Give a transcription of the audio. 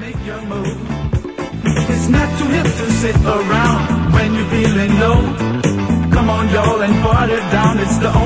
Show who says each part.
Speaker 1: make your move. It's not too hip to sit around when you're feeling low. Come on, y'all, and party down. It's the